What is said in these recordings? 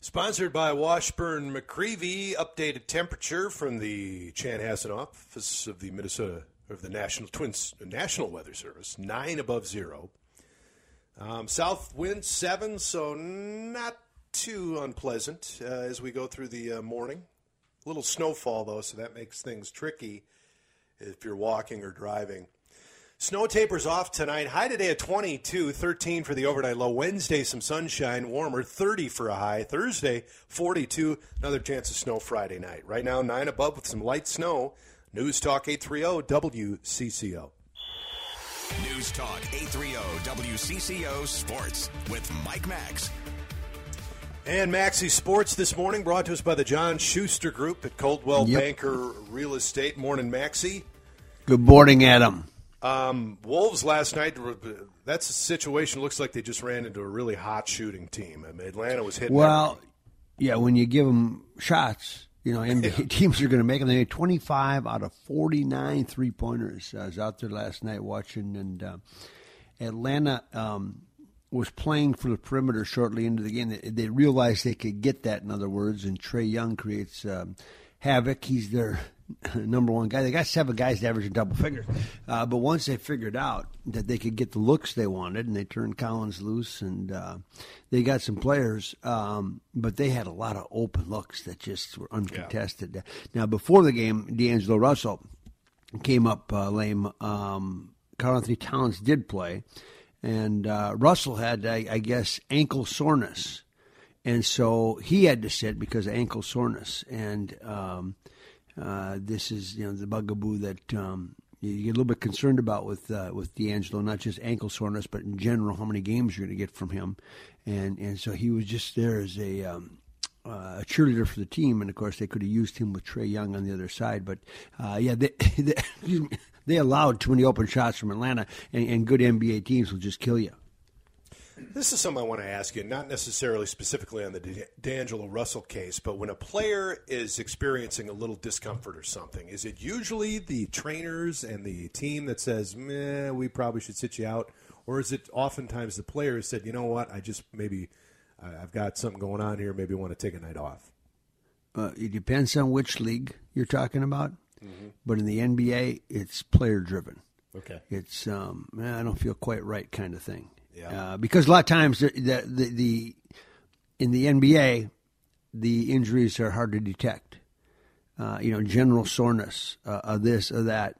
Sponsored by Washburn McCreevy. Updated temperature from the Chanhassen office of the National Weather Service. 9 above zero. South wind 7, so not too unpleasant as we go through the morning. A little snowfall, though, so that makes things tricky if you're walking or driving. Snow tapers off tonight. High today at 22, 13 for the overnight low. Wednesday, some sunshine, warmer, 30 for a high. Thursday, 42. Another chance of snow Friday night. Right now, 9 above with some light snow. News Talk 830 WCCO. News Talk 830 WCCO Sports with Mike Max. And Maxie Sports this morning brought to us by the John Schuster Group at Coldwell Banker Real Estate. Morning, Maxie. Good morning, Adam. Wolves last night, that's a situation. Looks like they just ran into a really hot shooting team. I mean, Atlanta was hitting everything. Yeah, when you give them shots, NBA teams are going to make them. They made 25 out of 49 three-pointers. I was out there last night watching, and Atlanta was playing for the perimeter shortly into the game. They realized they could get that, in other words, and Trae Young creates havoc. He's their number one guy. They got 7 guys averaging double figures. But once they figured out that they could get the looks they wanted, and they turned Collins loose, and they got some players, but they had a lot of open looks that just were uncontested. Yeah. Now, before the game, D'Angelo Russell came up lame. Karl-Anthony Towns did play, and Russell had, I guess, ankle soreness. And so he had to sit because of ankle soreness. And this is, the bugaboo that you get a little bit concerned about with D'Angelo, not just ankle soreness, but in general, how many games you're going to get from him. And so he was just there as a cheerleader for the team. And, of course, they could have used him with Trae Young on the other side. But, they allowed too many open shots from Atlanta, and good NBA teams will just kill you. This is something I want to ask you, not necessarily specifically on the D'Angelo Russell case, but when a player is experiencing a little discomfort or something, is it usually the trainers and the team that says, we probably should sit you out? Or is it oftentimes the player who said, you know what, I've got something going on here, maybe I want to take a night off? It depends on which league you're talking about. Mm-hmm. But in the NBA, it's player-driven. Okay. It's, I don't feel quite right kind of thing. Yeah. Because a lot of times in the NBA, the injuries are hard to detect. General soreness, this or that.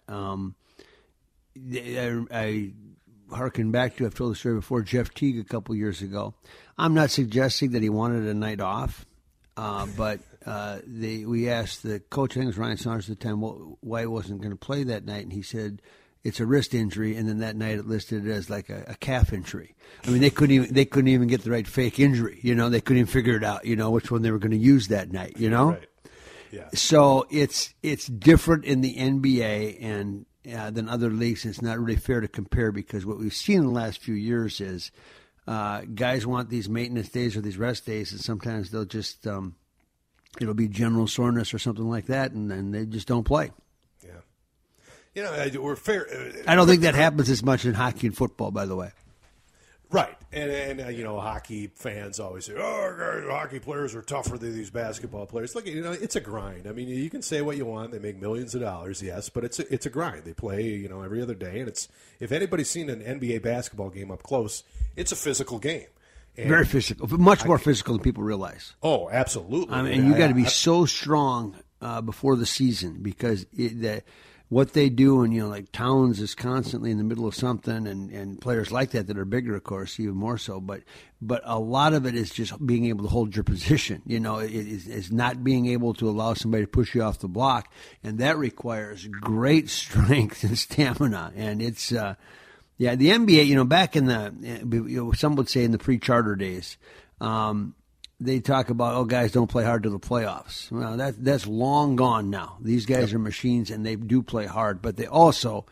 I harken back to, I've told the story before, Jeff Teague a couple years ago. I'm not suggesting that he wanted a night off, but we asked the coach, I think it was Ryan Saunders at the time, why he wasn't going to play that night, and he said, it's a wrist injury, and then that night it listed it as like a calf injury. I mean, they couldn't even get the right fake injury. They couldn't even figure it out. Which one they were going to use that night. Right. Yeah. So it's different in the NBA and than other leagues. It's not really fair to compare because what we've seen in the last few years is guys want these maintenance days or these rest days, and sometimes they'll just it'll be general soreness or something like that, and then they just don't play. We're fair. I don't think that happens as much in hockey and football, by the way. Right. And hockey fans always say, hockey players are tougher than these basketball players. Look, it's a grind. I mean, you can say what you want. They make millions of dollars, yes, but it's a grind. They play, every other day. And if anybody's seen an NBA basketball game up close, it's a physical game. And very physical. Much more physical than people realize. Oh, absolutely. I mean, you got to be so strong before the season because what they do, and like Towns is constantly in the middle of something, and players like that are bigger, of course, even more so. But a lot of it is just being able to hold your position. It is not being able to allow somebody to push you off the block, and that requires great strength and stamina. And it's the NBA. Back in the some would say in the pre-charter days. They talk about, guys don't play hard to the playoffs. Well, that's long gone now. These guys are machines, and they do play hard, but they also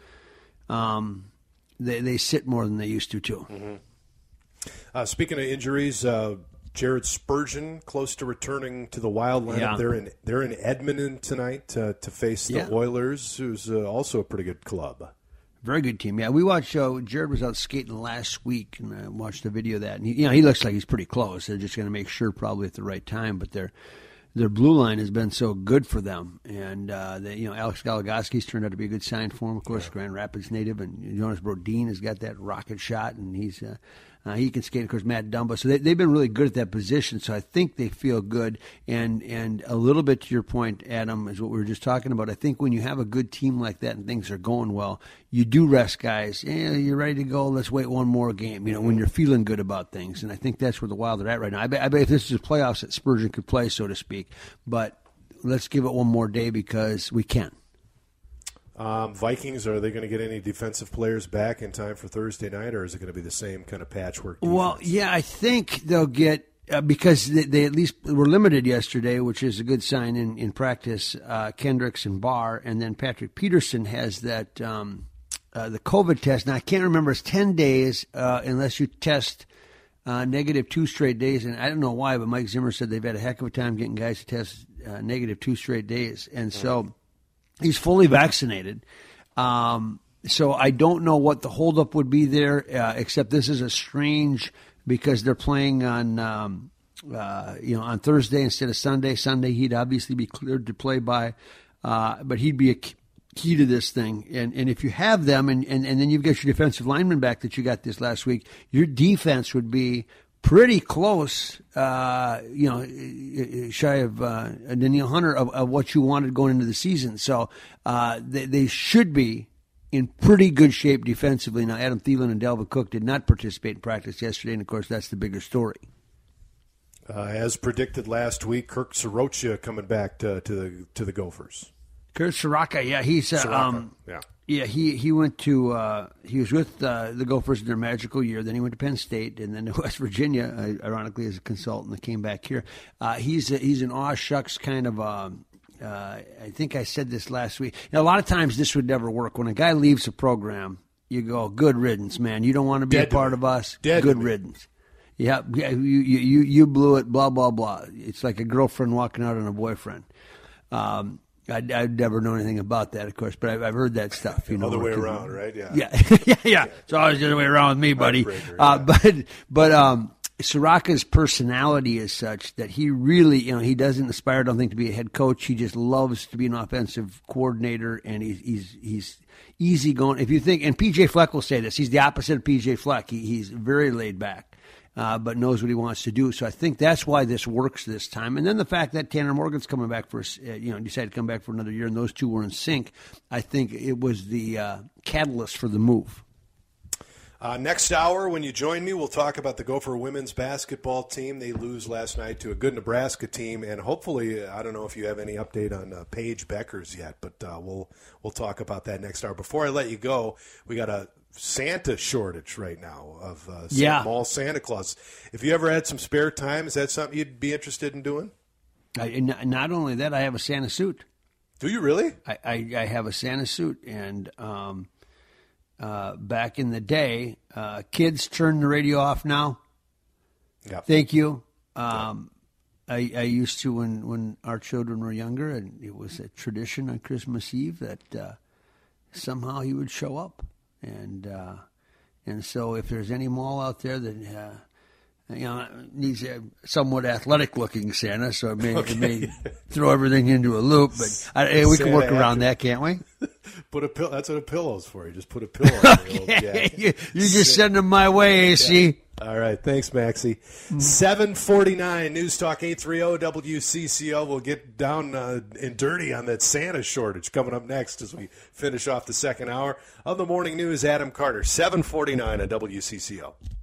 they sit more than they used to, too. Mm-hmm. Speaking of injuries, Jared Spurgeon close to returning to the Wild lineup. Yeah. They're in Edmonton tonight to face the Oilers, who's also a pretty good club. Very good team. Yeah, we watched. Jared was out skating last week, and I watched a video of that. And he looks like he's pretty close. They're just going to make sure probably at the right time. But their blue line has been so good for them, and Alex Goligoski's turned out to be a good sign for him. Of course, Grand Rapids native, and Jonas Brodin has got that rocket shot, and he can skate. Of course, Matt Dumba. So they've been really good at that position. So I think they feel good. And a little bit to your point, Adam, is what we were just talking about. I think when you have a good team like that and things are going well, you do rest guys. You're ready to go. Let's wait one more game. When you're feeling good about things. And I think that's where the Wild are at right now. I bet if this is a playoffs that Spurgeon could play, so to speak. But let's give it one more day because we can. Vikings, are they going to get any defensive players back in time for Thursday night, or is it going to be the same kind of patchwork defense? Well, yeah, I think they'll get because they at least were limited yesterday, which is a good sign in practice, Kendricks and Barr, and then Patrick Peterson has that the COVID test. Now, I can't remember. It's 10 days unless you test negative 2 straight days, and I don't know why, but Mike Zimmer said they've had a heck of a time getting guys to test negative 2 straight days, and so he's fully vaccinated. So I don't know what the holdup would be there, except this is a strange because they're playing on on Thursday instead of Sunday. Sunday he'd obviously be cleared to play by, but he'd be a key to this thing. And if you have them, and then you've got your defensive lineman back that you got this last week, your defense would be pretty close, shy of Danielle Hunter of what you wanted going into the season. So they should be in pretty good shape defensively. Now, Adam Thielen and Dalvin Cook did not participate in practice yesterday, and, of course, that's the bigger story. As predicted last week, Kirk Soroka coming back to the Gophers. Kirk Soroka, yeah, he's he went to he was with the Gophers in their magical year. Then he went to Penn State, and then to West Virginia, ironically, as a consultant. That came back here. He's an aw shucks kind of. I think I said this last week. A lot of times this would never work. When a guy leaves a program, you go, "Good riddance, man. You don't want to be a part of us. Good riddance." Yeah, you blew it. Blah blah blah. It's like a girlfriend walking out on a boyfriend. I'd never known anything about that, of course, but I've heard that stuff. Other way around, right? Yeah. It's always the other way around with me, buddy. But Soroka's personality is such that he really, he doesn't aspire, I don't think, to be a head coach. He just loves to be an offensive coordinator, and he's easygoing. If you think, and P.J. Fleck will say this, he's the opposite of P.J. Fleck. He's very laid back. But knows what he wants to do. So I think that's why this works this time. And then the fact that Tanner Morgan's coming back decided to come back for another year, and those two were in sync, I think it was the catalyst for the move. Next hour, when you join me, we'll talk about the Gopher women's basketball team. They lose last night to a good Nebraska team, and hopefully, I don't know if you have any update on Paige Beckers yet, but we'll talk about that next hour. Before I let you go, we got a Santa shortage right now of mall Santa Claus. If you ever had some spare time, is that something you'd be interested in doing? Not only that, I have a Santa suit. Do you really? I have a Santa suit, and back in the day, kids turn the radio off now. Yep. Thank you. I used to when our children were younger, and it was a tradition on Christmas Eve that somehow he would show up. And so if there's any mall out there that needs a somewhat athletic-looking Santa, so it may throw everything into a loop, but we can work around that, can't we? Put a pillow. That's what a pillow's for. You just put a pillow on the old jacket. You just send them my way, AC. All right. Thanks, Maxie. 7:49 News Talk 830 WCCO. We'll get down and dirty on that Santa shortage coming up next as we finish off the second hour of the morning news. Adam Carter, 7:49 on WCCO.